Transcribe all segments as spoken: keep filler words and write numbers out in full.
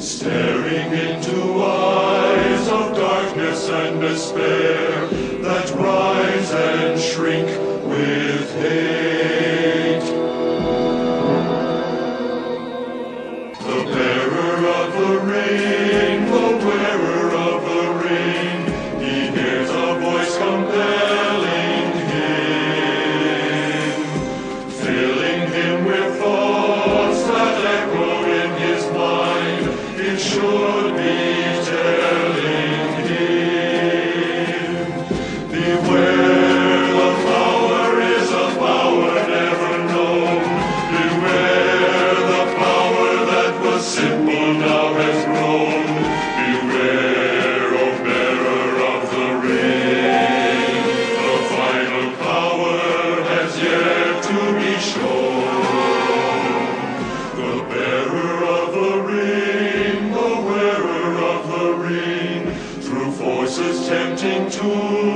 staring into eyes of darkness and despair that rise and shrink with hate. The bearer of the ring, the wearer of the ring, he hears a voice compelling him, filling him with thoughts that echo in his mind. It should be telling him, beware, the power is a power never known. Beware, the power that was simple now has grown. Beware, O bearer of the ring, the final power has yet to be shown. The bearer of the ring, the wearer of the ring, through forces tempting to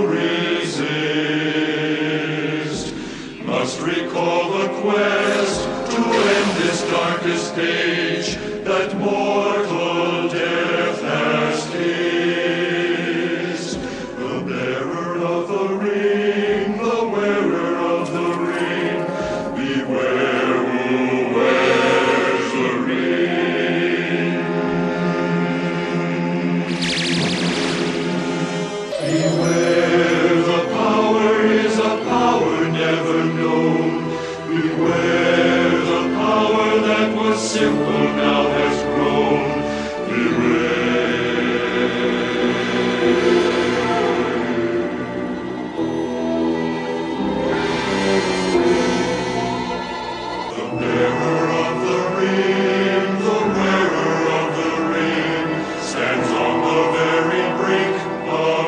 resist, must recall the quest to end this darkest age that mortal death has kissed. The bearer of the ring, the wearer of the ring, beware who wears the ring. Beware, the power is a power never known. Beware, the power that was simple now has grown. Beware. The bearer of the ring, the wearer of the ring, stands on the very brink of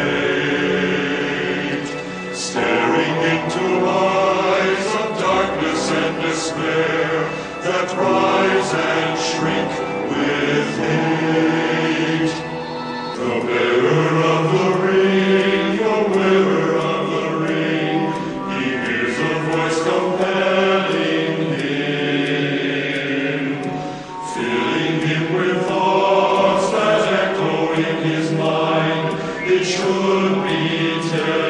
fate, staring into eyes of darkness and despair that rise and shrink with hate. The bearer of the ring, the wearer of the ring, he hears a voice compelling him, filling him with thoughts that echo in his mind. It should be tell